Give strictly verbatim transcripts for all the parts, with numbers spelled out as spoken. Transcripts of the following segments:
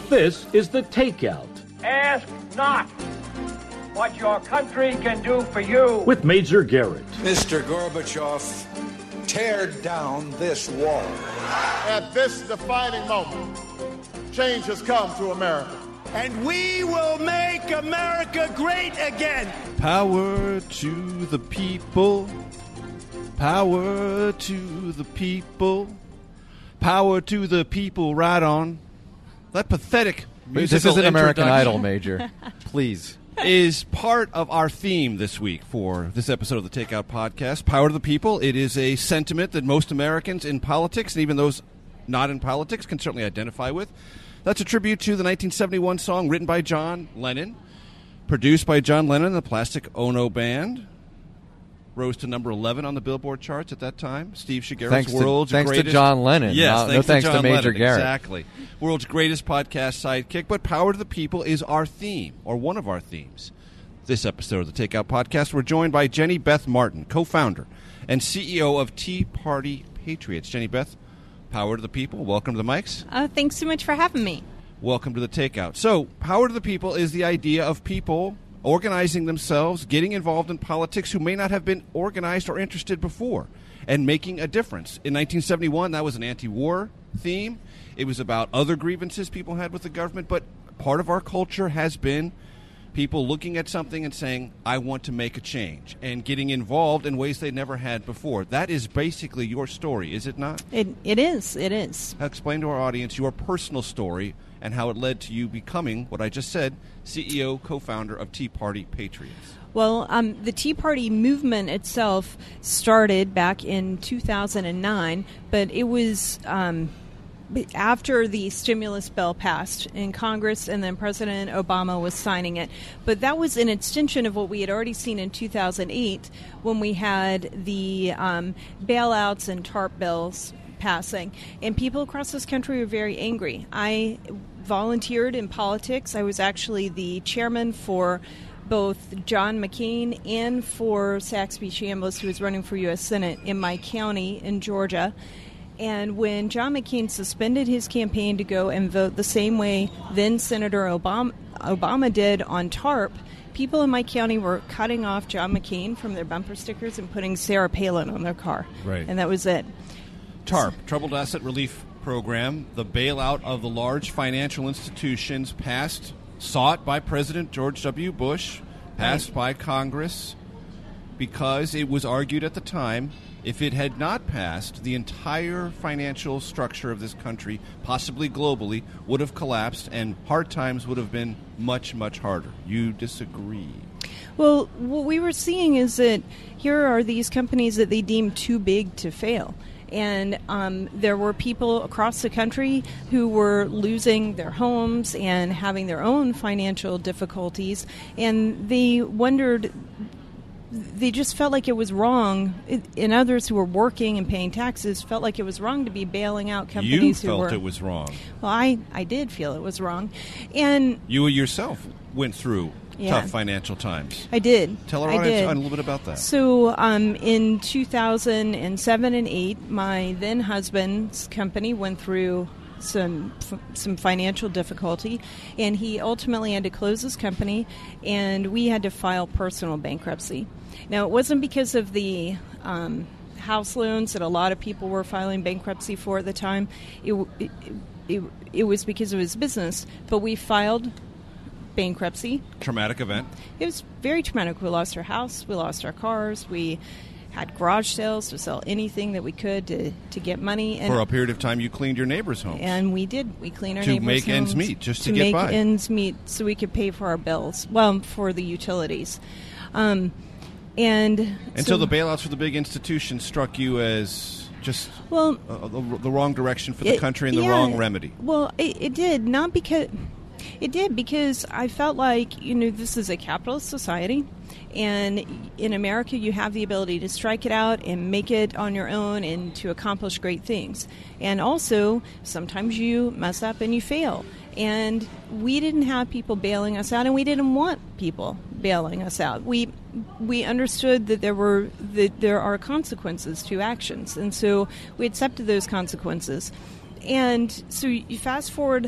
This is The Takeout. Ask not what your country can do for you. With Major Garrett. Mister Gorbachev, tear down this wall. At this defining moment, change has come to America. And we will make America great again. Power to the people. Power to the people. Power to the people. Right on. That pathetic musical This isn't American introduction Idol, Major. Please. is part of our theme this week for this episode of the Takeout Podcast. Power to the people. It is a sentiment that most Americans in politics, and even those not in politics, can certainly identify with. That's a tribute to the nineteen seventy-one song written by John Lennon, produced by John Lennon and the Plastic Ono Band. Rose to number eleven on the Billboard charts at that time. Steve Shigeru's thanks world's to, thanks greatest... to John Lennon. Yes, no, thanks no thanks to, John to Major Lennon. Garrett. Exactly. World's greatest podcast sidekick, but Power to the People is our theme, or one of our themes. This episode of the Takeout Podcast, we're joined by Jenny Beth Martin, co-founder and C E O of Tea Party Patriots. Jenny Beth, Power to the People, welcome to the mics. Uh, thanks so much for having me. Welcome to the Takeout. So, Power to the People is the idea of people organizing themselves, getting involved in politics who may not have been organized or interested before, and making a difference. In nineteen seventy-one, that was an anti-war theme. It was about other grievances people had with the government, but part of our culture has been people looking at something and saying, I want to make a change, and getting involved in ways they never had before. That is basically your story, is it not? It It is. It is. Explain to our audience your personal story and how it led to you becoming, what I just said, C E O, co-founder of Tea Party Patriots. Well, um, the Tea Party movement itself started back in two thousand nine, but it was um, after the stimulus bill passed in Congress, and then President Obama was signing it. But that was an extension of what we had already seen in two thousand eight when we had the um, bailouts and TARP bills passing, and people across this country were very angry. I volunteered in politics. I was actually the chairman for both John McCain and for Saxby Chambliss, who was running for U S Senate in my county in Georgia. And when John McCain suspended his campaign to go and vote the same way then Senator Obama, Obama did on TARP, people in my county were cutting off John McCain from their bumper stickers and putting Sarah Palin on their car. Right. And that was it. TARP, Troubled Asset Relief Program, the bailout of the large financial institutions passed, sought by President George W. Bush, passed by Congress, because it was argued at the time, if it had not passed, the entire financial structure of this country, possibly globally, would have collapsed, and hard times would have been much, much harder. You disagree? Well, what we were seeing is that here are these companies that they deemed too big to fail. And um, there were people across the country who were losing their homes and having their own financial difficulties. And they wondered, they just felt like it was wrong. And others who were working and paying taxes felt like it was wrong to be bailing out companies you who were... You felt it was wrong. Well, I, I did feel it was wrong. And you yourself went through yeah. tough financial times. I did. Tell our I audience did. a little bit about that. So um, in two thousand seven and eight, my then husband's company went through some f- some financial difficulty, and he ultimately had to close his company, and we had to file personal bankruptcy. Now, it wasn't because of the um, house loans that a lot of people were filing bankruptcy for at the time. It, it, it, it was because of his business, but we filed bankruptcy. Traumatic event. It was very traumatic. We lost our house. We lost our cars. We had garage sales to sell anything that we could to, to get money. And for a period of time, you cleaned your neighbors' homes. And we did. We cleaned our to neighbors' homes. To make ends meet, just to, to get make by. ends meet so we could pay for our bills. Well, for the utilities. Um, and and so, so the bailouts for the big institutions struck you as just well, uh, the, the wrong direction for the it, country and the yeah, wrong remedy. Well, it, it did. Not because... It did, because I felt like, you know, this is a capitalist society, and in America you have the ability to strike it out and make it on your own and to accomplish great things. And also, sometimes you mess up and you fail. And we didn't have people bailing us out, and we didn't want people bailing us out. We we understood that there were that there are consequences to actions, and so we accepted those consequences. And so you fast forward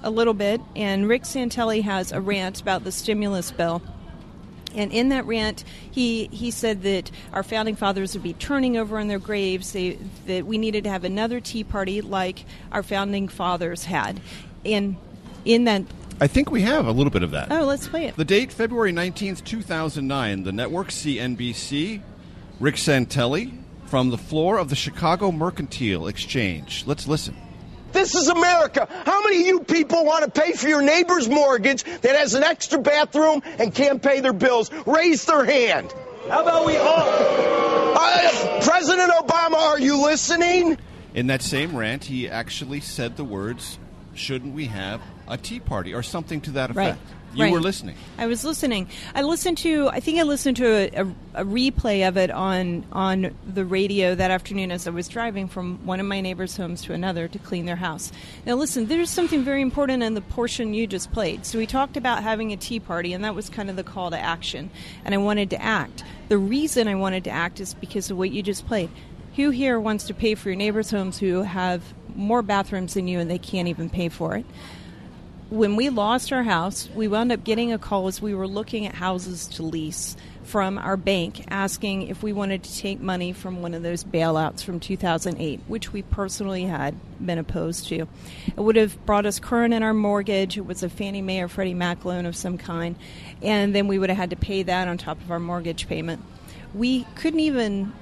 a little bit, and Rick Santelli has a rant about the stimulus bill. And in that rant, he, he said that our founding fathers would be turning over in their graves, they, that we needed to have another Tea Party like our founding fathers had. And in that... I think we have a little bit of that. Oh, let's play it. The date, February nineteenth, two thousand nine. The network, C N B C. Rick Santelli from the floor of the Chicago Mercantile Exchange. Let's listen. This is America. How many of you people want to pay for your neighbor's mortgage that has an extra bathroom and can't pay their bills? Raise their hand. How about we all? Uh, President Obama, are you listening? In that same rant, he actually said the words, shouldn't we have a Tea Party or something to that effect? Right. You right. were listening. I was listening. I listened to, I think I listened to a, a, a replay of it on on the radio that afternoon as I was driving from one of my neighbors' homes to another to clean their house. Now listen, there's something very important in the portion you just played. So we talked about having a Tea Party, and that was kind of the call to action. And I wanted to act. The reason I wanted to act is because of what you just played. Who here wants to pay for your neighbors' homes who have more bathrooms than you and they can't even pay for it? When we lost our house, we wound up getting a call as we were looking at houses to lease from our bank asking if we wanted to take money from one of those bailouts from two thousand eight, which we personally had been opposed to. It would have brought us current in our mortgage. It was a Fannie Mae or Freddie Mac loan of some kind, and then we would have had to pay that on top of our mortgage payment. We couldn't even...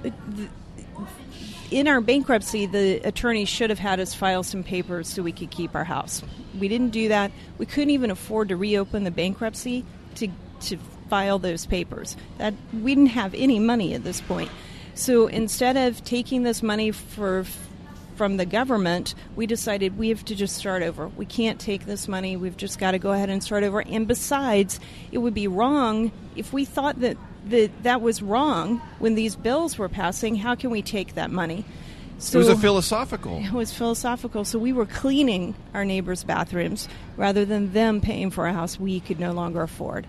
In our bankruptcy, the attorney should have had us file some papers so we could keep our house. We didn't do that. We couldn't even afford to reopen the bankruptcy to to file those papers. That we didn't have any money at this point. So instead of taking this money for from the government, we decided we have to just start over. We can't take this money. We've just got to go ahead and start over. And besides, it would be wrong if we thought that that that was wrong when these bills were passing. How can we take that money? So it was a philosophical. It was philosophical. So we were cleaning our neighbors' bathrooms rather than them paying for a house we could no longer afford.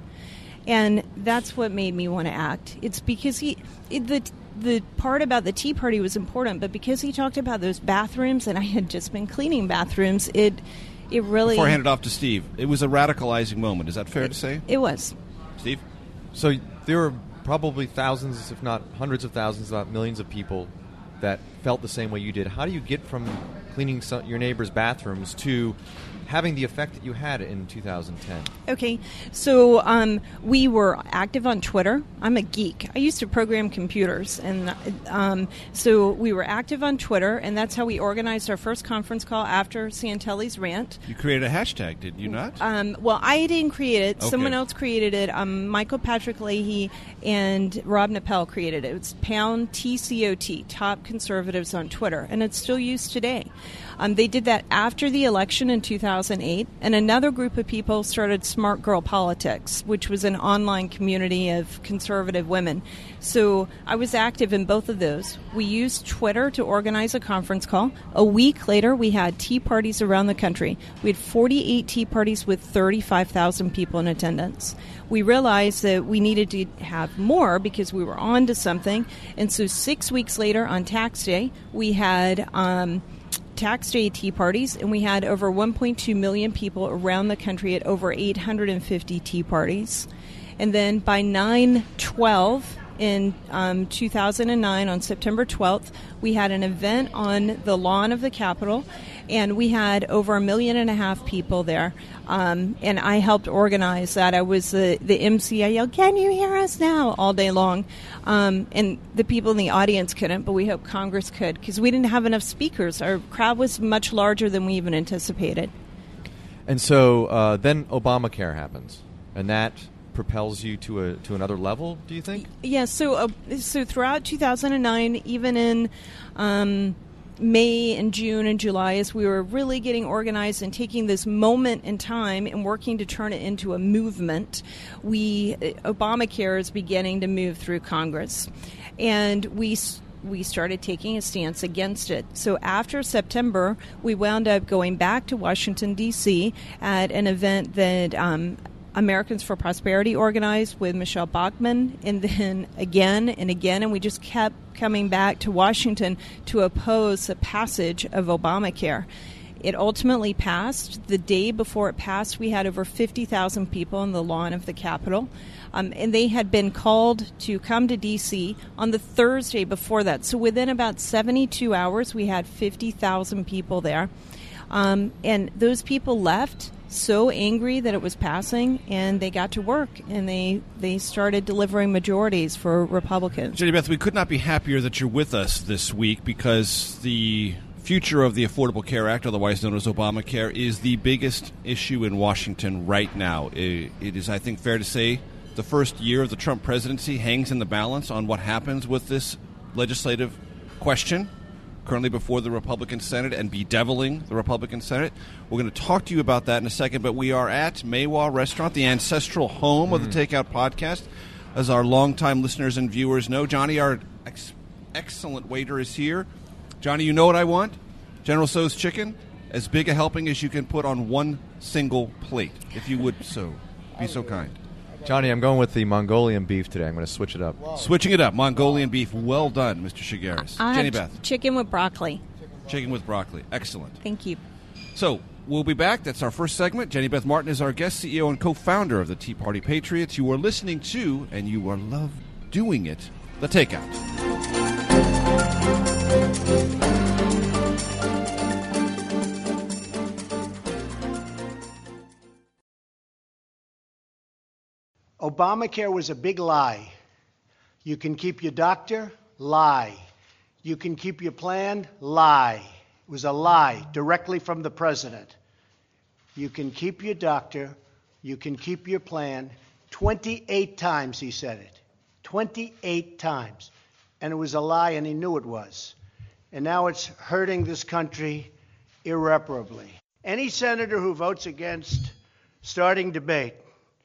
And that's what made me want to act. It's because he, it, the the part about the Tea Party was important, but because he talked about those bathrooms, and I had just been cleaning bathrooms, it it really... Before I hand it off to Steve, it was a radicalizing moment. Is that fair it, to say? It was. Steve? So there were probably thousands, if not hundreds of thousands, if not millions of people that felt the same way you did. How do you get from cleaning some, your neighbors' bathrooms to having the effect that you had in two thousand ten? Okay, so um, we were active on Twitter. I'm a geek. I used to program computers, and um, so we were active on Twitter, and that's how we organized our first conference call after Santelli's rant. You created a hashtag, did you not? Um, well, I didn't create it. Okay. Someone else created it. Um, Michael Patrick Leahy and Rob Nappel created it. It's pound T C O T, Top Conservatives on Twitter, and it's still used today. Um, they did that after the election in two thousand eight, and another group of people started Smart Girl Politics, which was an online community of conservative women. So I was active in both of those. We used Twitter to organize a conference call. A week later, we had tea parties around the country. We had forty-eight tea parties with thirty-five thousand people in attendance. We realized that we needed to have more because we were on to something. And so six weeks later on Tax Day, we had... Um, Tax Day tea parties, and we had over one point two million people around the country at over eight hundred fifty tea parties. And then by nine twelve in um, two thousand nine, on September twelfth, we had an event on the lawn of the Capitol, and we had over a million and a half people there. Um, and I helped organize that. I was the, the M C. I yelled, "Can you hear us now?" all day long. Um, and the people in the audience couldn't, but we hope Congress could, because we didn't have enough speakers. Our crowd was much larger than we even anticipated. And so uh, then Obamacare happens, and that propels you to a to another level, do you think? Yeah, so uh, so throughout two thousand nine, even in um, May and June and July, as we were really getting organized and taking this moment in time and working to turn it into a movement, we uh, Obamacare is beginning to move through Congress. And we we started taking a stance against it. So after September, we wound up going back to Washington, D C at an event that um, Americans for Prosperity organized with Michelle Bachmann, and then again and again, and we just kept coming back to Washington to oppose the passage of Obamacare. It ultimately passed. The day before it passed, we had over fifty thousand people on the lawn of the Capitol. Um, and they had been called to come to D C on the Thursday before that. So within about seventy-two hours, we had fifty thousand people there. Um, and those people left so angry that it was passing, and they got to work, and they, they started delivering majorities for Republicans. Jenny Beth, we could not be happier that you're with us this week, because the future of the Affordable Care Act, otherwise known as Obamacare, is the biggest issue in Washington right now. It, it is, I think, fair to say the first year of the Trump presidency hangs in the balance on what happens with this legislative question, currently before the Republican Senate and bedeviling the Republican Senate. We're going to talk to you about that in a second, but we are at Maywa Restaurant, the ancestral home mm. of the Takeout Podcast. As our longtime listeners and viewers know, Johnny, our ex- excellent waiter, is here. Johnny, you know what I want? General Tso's chicken, as big a helping as you can put on one single plate, if you would so be so kind. Johnny, I'm going with the Mongolian beef today. I'm going to switch it up. Whoa. Switching it up. Mongolian beef. Well done, Mister Shigaris. I Jenny have Beth. Chicken with broccoli. Chicken with broccoli. Excellent. Thank you. So, we'll be back. That's our first segment. Jenny Beth Martin is our guest, C E O and co-founder of the Tea Party Patriots. You are listening to, and you are love doing it, The Takeout. Obamacare was a big lie. You can keep your doctor, lie. You can keep your plan, lie. It was a lie directly from the president. You can keep your doctor, you can keep your plan. twenty-eight times he said it. twenty-eight times. And it was a lie, and he knew it was. And now it's hurting this country irreparably. Any senator who votes against starting debate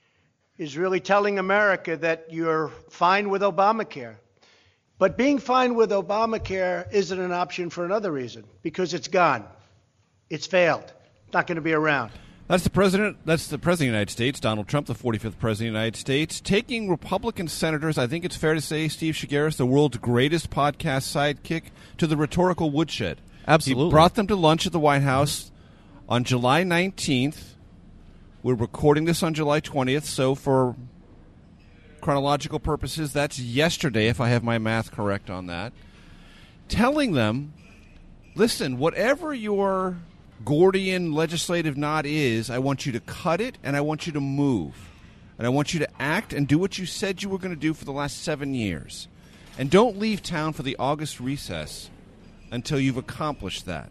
is really telling America that you're fine with Obamacare. But being fine with Obamacare isn't an option for another reason, because it's gone. It's failed. It's not going to be around. That's the president. That's the president of the United States, Donald Trump, the forty-fifth president of the United States, taking Republican senators, I think it's fair to say, Steve Shigaris, the world's greatest podcast sidekick, to the rhetorical woodshed. Absolutely. He brought them to lunch at the White House on July nineteenth. We're recording this on July twentieth, so for chronological purposes, that's yesterday, if I have my math correct on that. Telling them, listen, whatever your Gordian legislative knot is, I want you to cut it, and I want you to move. And I want you to act and do what you said you were going to do for the last seven years. And don't leave town for the August recess until you've accomplished that.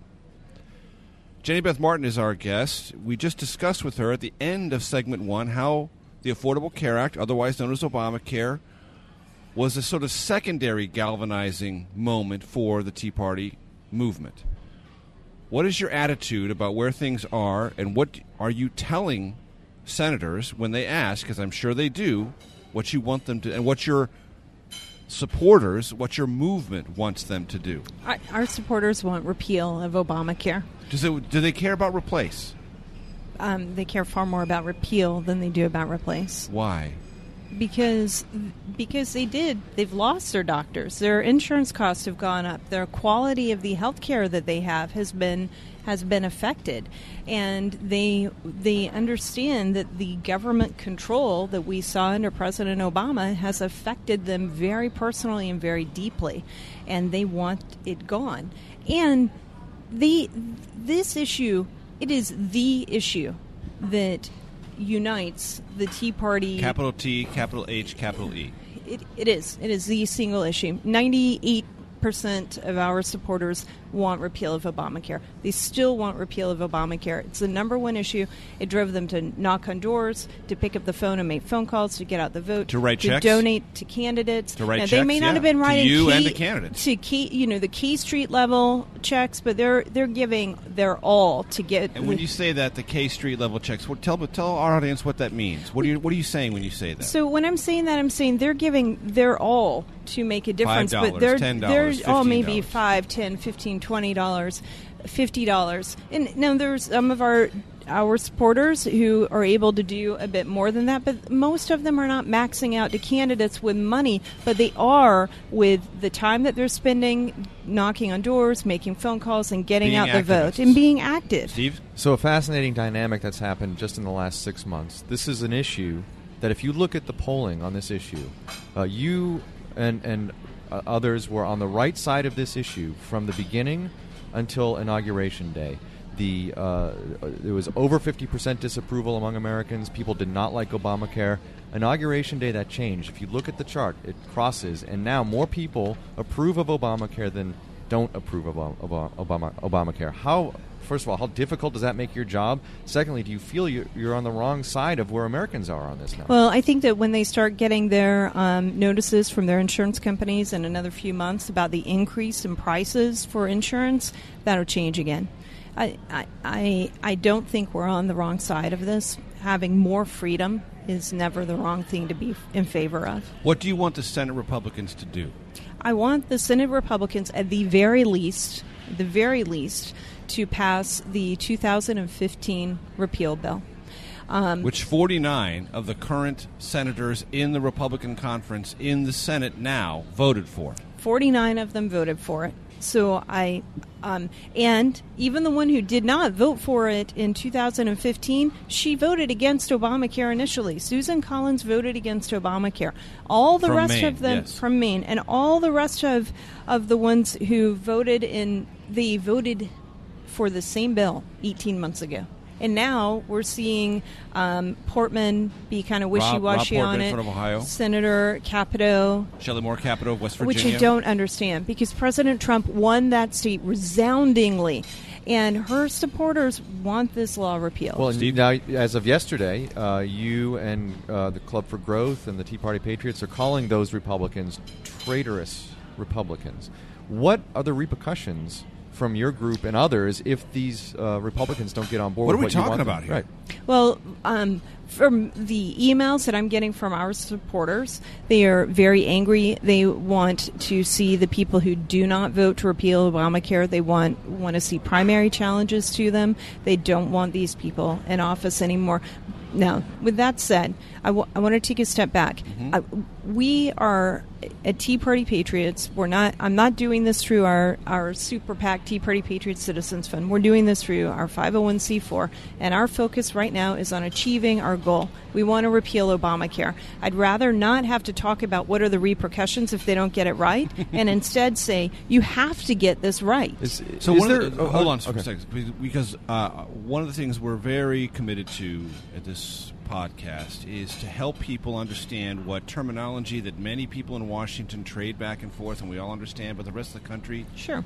Jenny Beth Martin is our guest. We just discussed with her at the end of segment one how the Affordable Care Act, otherwise known as Obamacare, was a sort of secondary galvanizing moment for the Tea Party movement. What is your attitude about where things are, and what are you telling senators when they ask, because I'm sure they do, what you want them to, and what your supporters, what your movement wants them to do? Our, our supporters want repeal of Obamacare. Does it, do they care about replace? Um, they care far more about repeal than they do about replace. Why? Because because they did. They've lost their doctors. Their insurance costs have gone up. Their quality of the health care that they have has been has been affected. And they they understand that the government control that we saw under President Obama has affected them very personally and very deeply. And they want it gone. And the this issue, it is the issue that unites the Tea Party. Capital T, capital H, capital E. It, it is. It is the single issue. ninety-eight percent of our supporters want repeal of Obamacare. They still want repeal of Obamacare. It's the number one issue. It drove them to knock on doors, to pick up the phone and make phone calls, to get out the vote, to write to checks, donate to candidates. To write now, checks, they may not yeah. have been writing to you key, and the candidates to key, you know, the Key Street level checks, but they're they're giving their all to get. And when you say that, the K Street level checks, what, tell tell our audience what that means. What are you what are you saying when you say that? So when I'm saying that, I'm saying they're giving their all to make a difference, five dollars, but they're ten they're dollars, all maybe five, ten, fifteen, twenty dollars, fifty dollars. And now there's some of our our supporters who are able to do a bit more than that, but most of them are not maxing out to candidates with money, but they are with the time that they're spending knocking on doors, making phone calls, and getting being out the activists. vote and being active. Steve? So a fascinating dynamic that's happened just in the last six months. This is an issue that if you look at the polling on this issue, uh, you and, and uh, others were on the right side of this issue from the beginning until Inauguration Day. The uh, there was over fifty percent disapproval among Americans. People did not like Obamacare. Inauguration Day, that changed. If you look at the chart, it crosses, and now more people approve of Obamacare than don't approve of Obama, Obama, Obamacare. How, first of all, how difficult does that make your job? Secondly, do you feel you're, you're on the wrong side of where Americans are on this now? Well, I think that when they start getting their um, notices from their insurance companies in another few months about the increase in prices for insurance, that'll change again. I, I, I, I don't think we're on the wrong side of this. Having more freedom is never the wrong thing to be in favor of. What do you want the Senate Republicans to do? I want the Senate Republicans, at the very least, the very least, to pass the two thousand fifteen repeal bill. Um, Which forty-nine of the current senators in the Republican conference in the Senate now voted for. forty-nine of them voted for it. So I, um, and even the one who did not vote for it in two thousand fifteen, she voted against Obamacare initially. Susan Collins voted against Obamacare. All the From rest Maine, of them yes. from Maine, and all the rest of of the ones who voted in, they voted for the same bill eighteen months ago. And now we're seeing um, Portman be kind of wishy-washy Rob, Rob on Portman it. from Ohio. Senator Capito. Shelley Moore Capito of West Virginia. Which I don't understand, because President Trump won that state resoundingly, and her supporters want this law repealed. Well, Steve? Now, as of yesterday, uh, you and uh, the Club for Growth and the Tea Party Patriots are calling those Republicans traitorous Republicans. What are the repercussions from your group and others if these uh, Republicans don't get on board? What are we with what you talking want about them? here? Right. Well, um, from the emails that I'm getting from our supporters, they are very angry. They want to see the people who do not vote to repeal Obamacare. They want want to see primary challenges to them. They don't want these people in office anymore. Now, with that said, I, w- I want to take a step back. Mm-hmm. Uh, we are at Tea Party Patriots. We're not. I'm not doing this through our, our super PAC Tea Party Patriots Citizens Fund. We're doing this through our five oh one c four, and our focus right now is on achieving our goal. We want to repeal Obamacare. I'd rather not have to talk about what are the repercussions if they don't get it right, and instead say you have to get this right. Is, So is one there, of the, oh, hold on for okay. a second, because uh, one of the things we're very committed to at this podcast is to help people understand what terminology that many people in Washington trade back and forth, and we all understand, but the rest of the country Sure.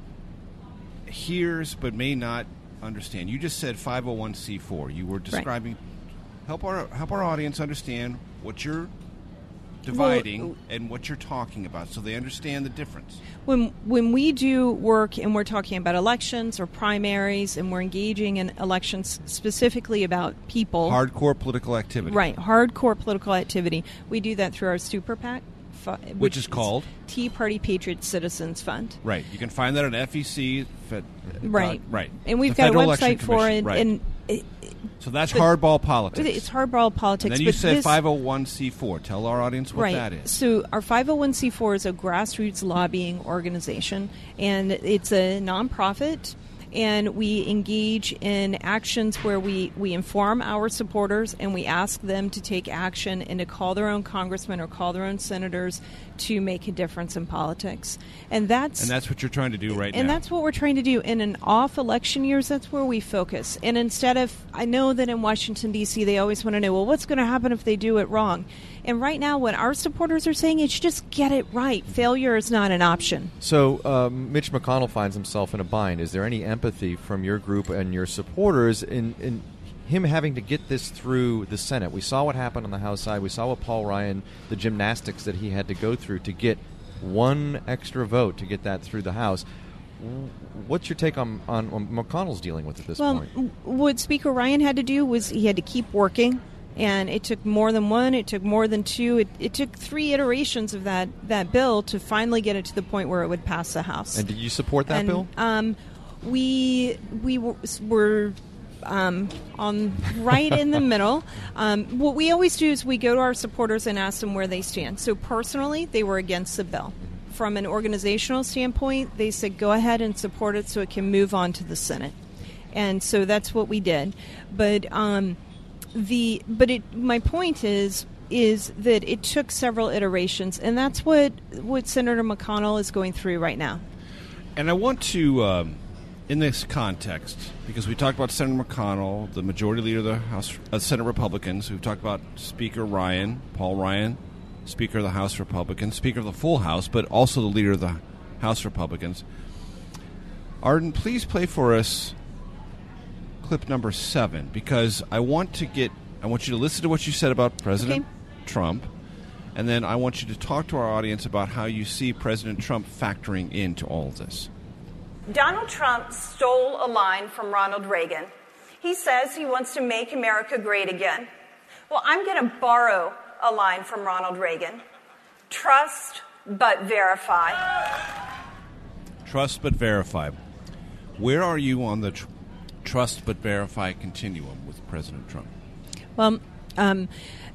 hears but may not understand. You just said five oh one c four. You were describing. Help our help our audience understand what you're dividing Well, and what you're talking about, so they understand the difference. When when we do work and we're talking about elections or primaries and we're engaging in elections specifically about people, Hardcore political activity, right? Hardcore political activity. We do that through our super PAC, fu- which, Which is called? Tea Party Patriots Citizens Fund. Right. You can find that at F E C. Fed, Right, uh, right. And we've The got a Federal Election website for Commission, it, right. and it, So that's but hardball politics. it's hardball politics. And then you but said this- five oh one c four. Tell our audience what right. that is. So our five oh one c four is a grassroots lobbying organization, and it's a nonprofit. And we engage in actions where we, we inform our supporters and we ask them to take action and to call their own congressmen or call their own senators to make a difference in politics. And that's And that's what you're trying to do right and now. that's what we're trying to do. In an off-election years, that's where we focus. And instead of, I know that in Washington, D C, they always want to know, well, what's going to happen if they do it wrong? And right now, what our supporters are saying is just get it right. Failure is not an option. So um, Mitch McConnell finds himself in a bind. Is there any empathy from your group and your supporters in, in him having to get this through the Senate? We saw what happened on the House side. We saw with Paul Ryan, the gymnastics that he had to go through to get one extra vote to get that through the House. What's your take on, on, on McConnell's dealing with at this Well, point? m- what Speaker Ryan had to do was he had to keep working. And it took more than one. It took more than two. It, it took three iterations of that, that bill to finally get it to the point where it would pass the House. And did you support that and, bill? Um, we we were, were um, on right in the middle. Um, what we always do is we go to our supporters and ask them where they stand. So personally, they were against the bill. From an organizational standpoint, they said go ahead and support it so it can move on to the Senate. And so that's what we did. But um, the but it my point is is that it took several iterations, and that's what what Senator McConnell is going through right now. And I want to, um, in this context, because we talked about Senator McConnell, the majority leader of the House, uh, Senate Republicans. We've talked about Speaker Ryan, Paul Ryan, Speaker of the House Republicans, Speaker of the full House, but also the leader of the House Republicans. Arden, please play for us clip number seven, because I want to get, I want you to listen to what you said about President Okay. Trump, and then I want you to talk to our audience about how you see President Trump factoring into all of this. Donald Trump stole a line from Ronald Reagan. He says he wants to make America great again. Well, I'm going to borrow a line from Ronald Reagan. Trust but verify. Trust but verify. Where are you on the tr- trust but verify continuum with President Trump? Well, um,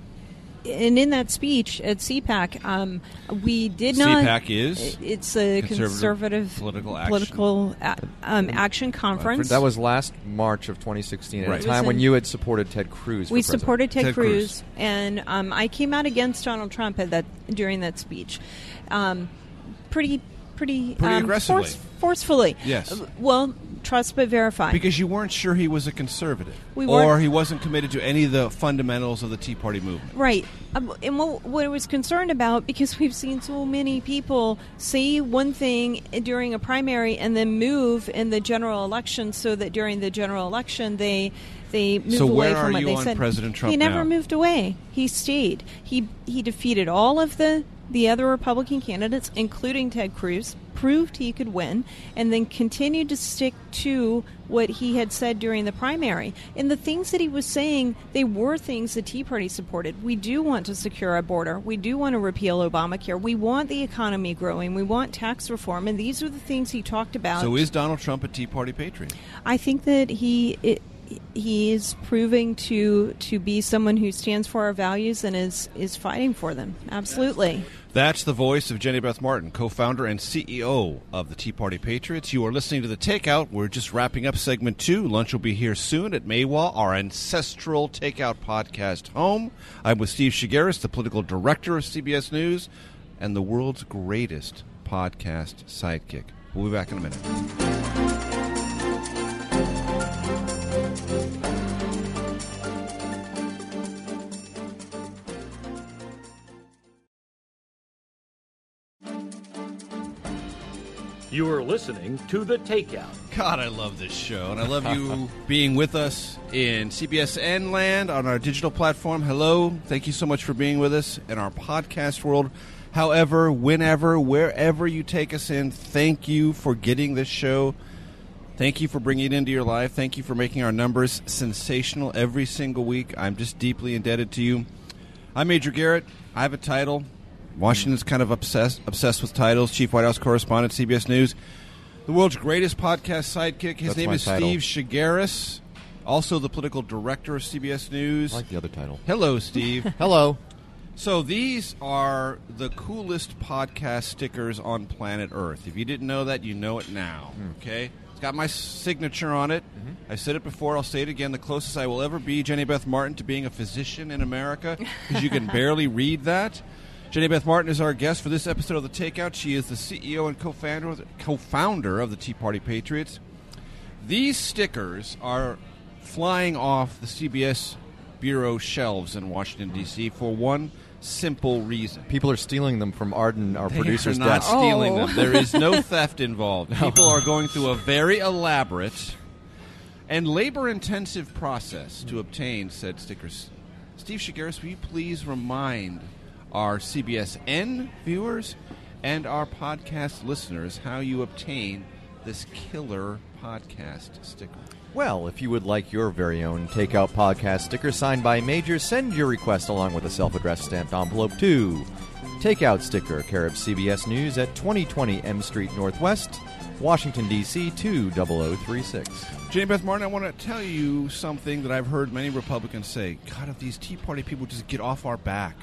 and in that speech at C PAC, um, we did not. C PAC is? It's a Conservative conservative Political Action- political a- um, action conference. That was last March of twenty sixteen, at Right. a It was time when in- you had supported Ted Cruz. For We president. supported Ted, Ted Cruz, Cruz. and um, I came out against Donald Trump at that during that speech, um, pretty, pretty, Pretty um, aggressively. force, forcefully. Yes. Uh, Well, trust but verify. Because you weren't sure he was a conservative. We or weren't- he wasn't committed to any of the fundamentals of the Tea Party movement. Right. Um, and what, what I was concerned about, because we've seen so many people say one thing during a primary and then move in the general election, so that during the general election they they move So away where from are what you they on said. President Trump He never now? moved away. He stayed. He he defeated all of the the other Republican candidates, including Ted Cruz, proved he could win, and then continued to stick to what he had said during the primary. And the things that he was saying, they were things the Tea Party supported. We do want to secure our border. We do want to repeal Obamacare. We want the economy growing. We want tax reform. And these are the things he talked about. So is Donald Trump a Tea Party patriot? I think that he... It, he is proving to to be someone who stands for our values and is, is fighting for them. Absolutely. That's the voice of Jenny Beth Martin, co-founder and C E O of the Tea Party Patriots. You are listening to The Takeout. We're just wrapping up segment two. Lunch will be here soon at Maywa, our ancestral Takeout podcast home. I'm with Steve Shigaris, the political director of C B S News and the world's greatest podcast sidekick. We'll be back in a minute. You are listening to The Takeout. God, I love this show, and I love you being with us in C B S N land on our digital platform. Hello. Thank you so much for being with us in our podcast world. However, whenever, wherever you take us in, thank you for getting this show. Thank you for bringing it into your life. Thank you for making our numbers sensational every single week. I'm just deeply indebted to you. I'm Major Garrett. I have a title. Washington's kind of obsessed obsessed with titles. Chief White House Correspondent, C B S News. The world's greatest podcast sidekick. His That's name my is title. Steve Shigaris, also the political director of C B S News. I like the other title. Hello, Steve. Hello. So these are the coolest podcast stickers on planet Earth. If you didn't know that, you know it now. Okay? It's got my signature on it. Mm-hmm. I said it before, I'll say it again. The closest I will ever be, Jenny Beth Martin, to being a physician in America, because you can barely read that. Jenny Beth Martin is our guest for this episode of The Takeout. She is the C E O and co-founder of the, co-founder of the Tea Party Patriots. These stickers are flying off the C B S Bureau shelves in Washington, D C for one simple reason. People are stealing them from Arden, our They producer's are not desk. stealing Oh. them. There is no theft involved. People are going through a very elaborate and labor-intensive process to obtain said stickers. Steve Shigaris, will you please remind our C B S N viewers and our podcast listeners how you obtain this killer podcast sticker? Well, if you would like your very own Takeout podcast sticker signed by Major, send your request along with a self-addressed stamped envelope to Takeout Sticker, care of C B S News at twenty twenty M Street Northwest, Washington, D C two zero zero three six. Jane Beth Martin, I want to tell you something that I've heard many Republicans say. God, if these Tea Party people just get off our back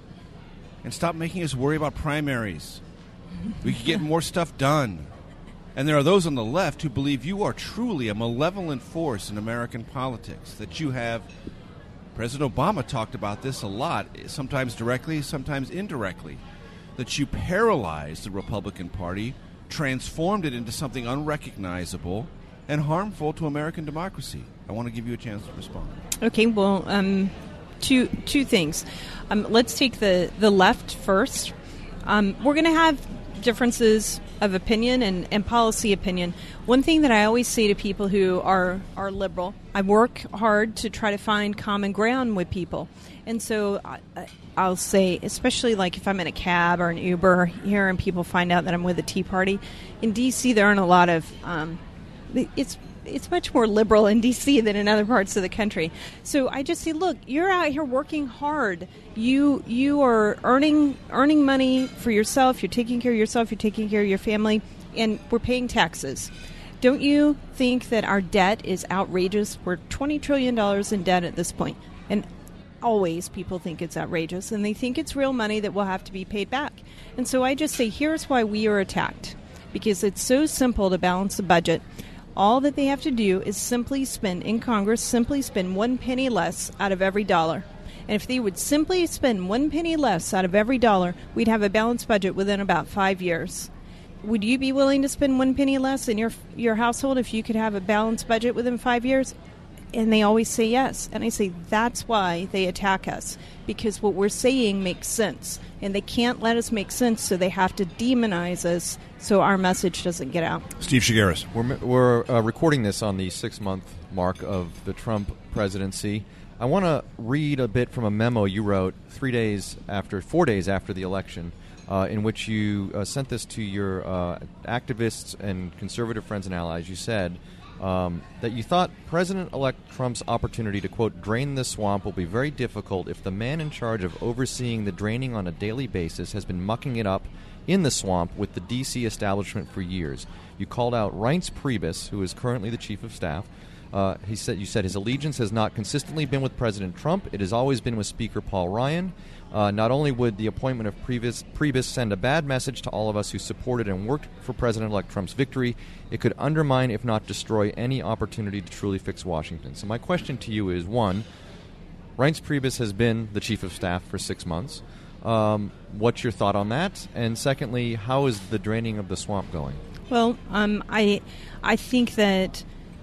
and stop making us worry about primaries, we could get more stuff done. And there are those on the left who believe you are truly a malevolent force in American politics, that you have... President Obama talked about this a lot, sometimes directly, sometimes indirectly, that you paralyzed the Republican Party, transformed it into something unrecognizable and harmful to American democracy. I want to give you a chance to respond. Okay, well, um, two two things. Um, let's take the, the left first. Um, we're going to have differences of opinion and, and policy opinion. One thing that I always say to people who are, are liberal, I work hard to try to find common ground with people. And so I, I'll say, especially like if I'm in a cab or an Uber here and people find out that I'm with the Tea Party, in D C there aren't a lot of, um, it's it's much more liberal in D C than in other parts of the country. So I just say, look, you're out here working hard. You you are earning earning money for yourself. You're taking care of yourself. You're taking care of your family, and we're paying taxes. Don't you think that our debt is outrageous? We're twenty trillion dollars in debt at this point, and always people think it's outrageous, and they think it's real money that will have to be paid back. And so I just say, here's why we are attacked, because it's so simple to balance the budget. All that they have to do is simply spend, in Congress, simply spend one penny less out of every dollar. And if they would simply spend one penny less out of every dollar, we'd have a balanced budget within about five years. Would you be willing to spend one penny less in your your household if you could have a balanced budget within five years? And they always say yes. And I say that's why they attack us, because what we're saying makes sense. And they can't let us make sense, so they have to demonize us so our message doesn't get out. Steve Shigaris. We're, we're uh, recording this on the six-month mark of the Trump presidency. I want to read a bit from a memo you wrote three days after, four days after the election, uh, in which you uh, sent this to your uh, activists and conservative friends and allies. You said... Um, that you thought President-elect Trump's opportunity to, quote, drain the swamp will be very difficult if the man in charge of overseeing the draining on a daily basis has been mucking it up in the swamp with the D C establishment for years. You called out Reince Priebus, who is currently the chief of staff. Uh, he said, you said his allegiance has not consistently been with President Trump. It has always been with Speaker Paul Ryan. Uh, not only would the appointment of Priebus, Priebus send a bad message to all of us who supported and worked for President-elect Trump's victory, it could undermine, if not destroy, any opportunity to truly fix Washington. So my question to you is, one, Reince Priebus has been the chief of staff for six months. Um, what's your thought on that? And secondly, how is the draining of the swamp going? Well, um, I I think that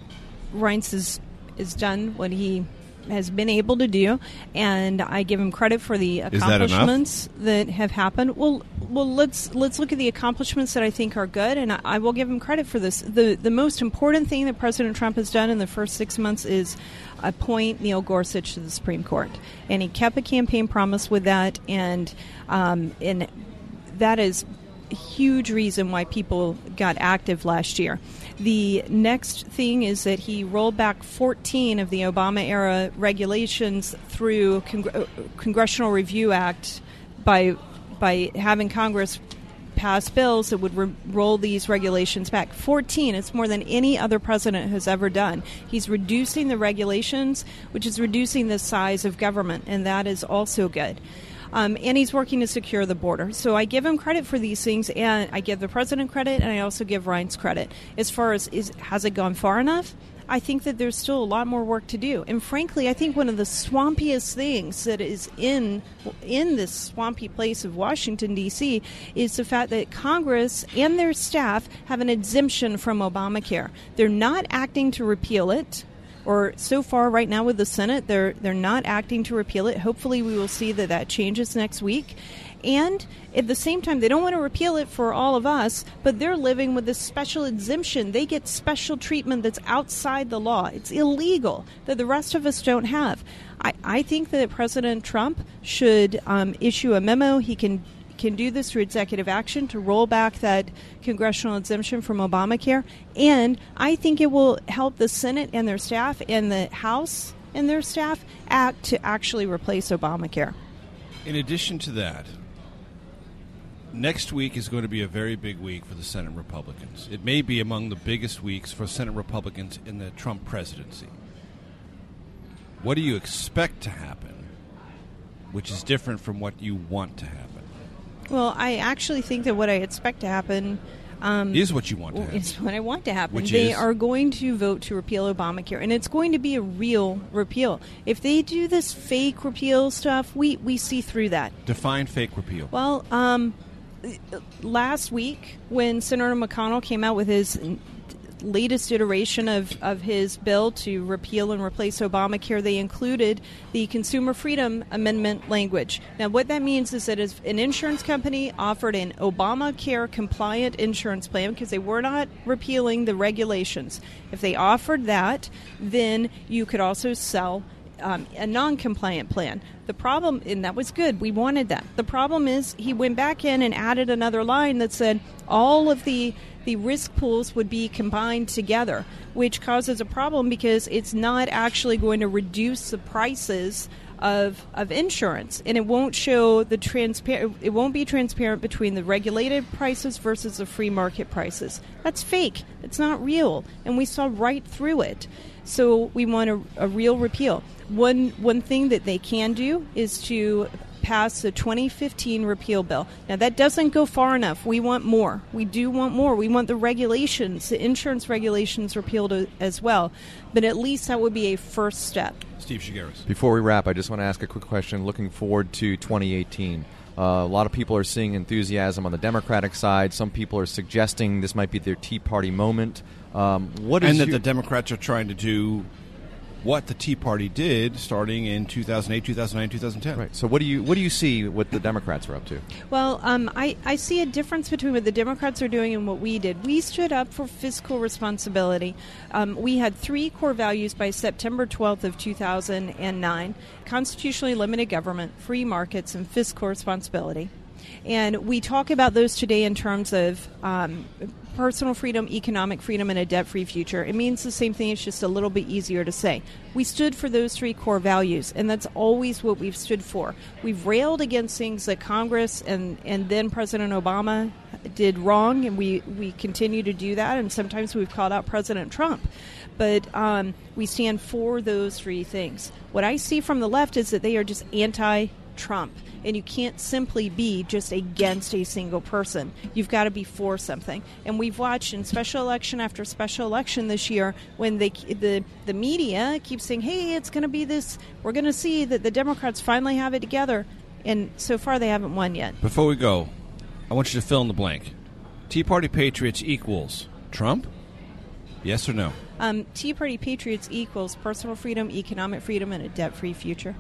Reince has, has done what he has been able to do, and I give him credit for the accomplishments that, that have happened. Well, well, let's let's look at the accomplishments that I think are good, and I, I will give him credit for this. the The most important thing that President Trump has done in the first six months is appoint Neil Gorsuch to the Supreme Court, and he kept a campaign promise with that, and um, and that is a huge reason why people got active last year. The next thing is that he rolled back fourteen of the Obama-era regulations through Cong- Congressional Review Act by by having Congress pass bills that would re- roll these regulations back. fourteen, it's more than any other president has ever done. He's reducing the regulations, which is reducing the size of government, and that is also good. Um, and he's working to secure the border. So I give him credit for these things, and I give the president credit, and I also give Reince credit. As far as is, has it gone far enough? I think that there's still a lot more work to do. And frankly, I think one of the swampiest things that is in in this swampy place of Washington, D C, is the fact that Congress and their staff have an exemption from Obamacare. They're not acting to repeal it. Or so far right now with the Senate, they're they're not acting to repeal it. Hopefully we will see that that changes next week. And at the same time, they don't want to repeal it for all of us, but they're living with this special exemption. They get special treatment that's outside the law. It's illegal that the rest of us don't have. I, I think that President Trump should um, issue a memo. He can can do this through executive action to roll back that congressional exemption from Obamacare. And I think it will help the Senate and their staff and the House and their staff act to actually replace Obamacare. In addition to that, next week is going to be a very big week for the Senate Republicans. It may be among the biggest weeks for Senate Republicans in the Trump presidency. What do you expect to happen, which is different from what you want to happen? Well, I actually think that what I expect to happen um, is what you want to happen. Is what I want to happen. Which they is? are going to vote to repeal Obamacare, and it's going to be a real repeal. If they do this fake repeal stuff, we, we see through that. Define fake repeal. Well, um, last week when Senator McConnell came out with his latest iteration of, of his bill to repeal and replace Obamacare, they included the Consumer Freedom Amendment language. Now, what that means is that if an insurance company offered an Obamacare-compliant insurance plan, because they were not repealing the regulations, if they offered that, then you could also sell Um, a non-compliant plan. The problem, and that was good, we wanted that. The problem is he went back in and added another line that said all of the the risk pools would be combined together, which causes a problem because it's not actually going to reduce the prices of of insurance, and it won't show the transparent. It won't be transparent between the regulated prices versus the free market prices. That's fake. It's not real, and we saw right through it. So we want a, a real repeal. One one thing that they can do is to pass the twenty fifteen repeal bill. Now, that doesn't go far enough. We want more. We do want more. We want the regulations, the insurance regulations repealed as well. But at least that would be a first step. Steve Shigaris. Before we wrap, I just want to ask a quick question looking forward to twenty eighteen. Uh, a lot of people are seeing enthusiasm on the Democratic side. Some people are suggesting this might be their Tea Party moment. Um, what is and that your- the Democrats are trying to do what the Tea Party did starting in two thousand eight, two thousand nine, two thousand ten. Right. So what do you what do you see what the Democrats are up to? Well, um, I, I see a difference between what the Democrats are doing and what we did. We stood up for fiscal responsibility. Um, we had three core values by September twelfth of two thousand nine: constitutionally limited government, free markets, and fiscal responsibility. And we talk about those today in terms of um, personal freedom, economic freedom, and a debt-free future. It means the same thing. It's just a little bit easier to say. We stood for those three core values, and that's always what we've stood for. We've railed against things that Congress and, and then President Obama did wrong, and we, we continue to do that, and sometimes we've called out President Trump. But um, we stand for those three things. What I see from the left is that they are just anti-Trump. And you can't simply be just against a single person. You've got to be for something. And we've watched in special election after special election this year when they, the the media keeps saying, hey, it's going to be this, we're going to see that the Democrats finally have it together. And so far they haven't won yet. Before we go, I want you to fill in the blank. Tea Party Patriots equals Trump? Yes or no? Um, Tea Party Patriots equals personal freedom, economic freedom, and a debt-free future.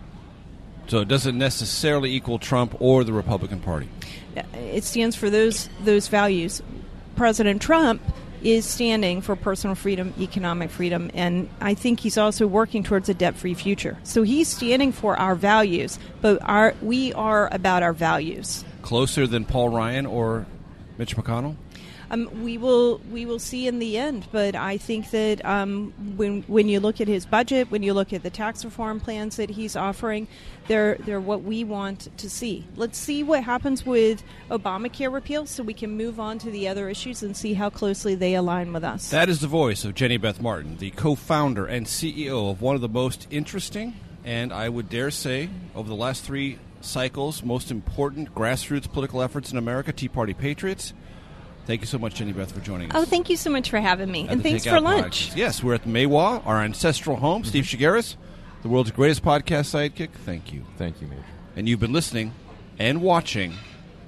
So it doesn't necessarily equal Trump or the Republican Party. It stands for those those values. President Trump is standing for personal freedom, economic freedom, and I think he's also working towards a debt-free future. So he's standing for our values, but our we are about our values. Closer than Paul Ryan or Mitch McConnell? Um, we will we will see in the end, but I think that um, when when you look at his budget, when you look at the tax reform plans that he's offering, they're they're what we want to see. Let's see what happens with Obamacare repeal, so we can move on to the other issues and see how closely they align with us. That is the voice of Jenny Beth Martin, the co-founder and C E O of one of the most interesting, and I would dare say, over the last three cycles, most important grassroots political efforts in America, Tea Party Patriots. Thank you so much, Jenny Beth, for joining us. Oh, thank you so much for having me. At and the thanks Takeout for lunch. Podcast. Yes, we're at the Maywa, our ancestral home. Mm-hmm. Steve Shigaris, the world's greatest podcast sidekick. Thank you. Thank you, Major. And you've been listening and watching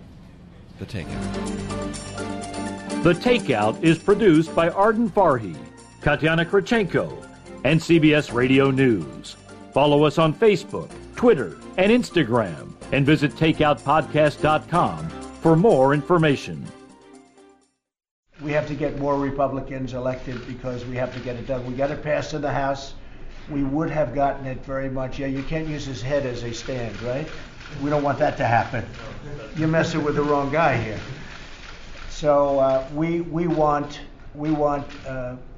The Takeout. The Takeout is produced by Arden Farhi, Katyana Krachenko, and C B S Radio News. Follow us on Facebook, Twitter, and Instagram, and visit takeout podcast dot com for more information. We have to get more Republicans elected because we have to get it done. We got it passed in the House. We would have gotten it very much. Yeah, you can't use his head as a stand, right? We don't want that to happen. You're messing with the wrong guy here. So uh, we we want we want uh,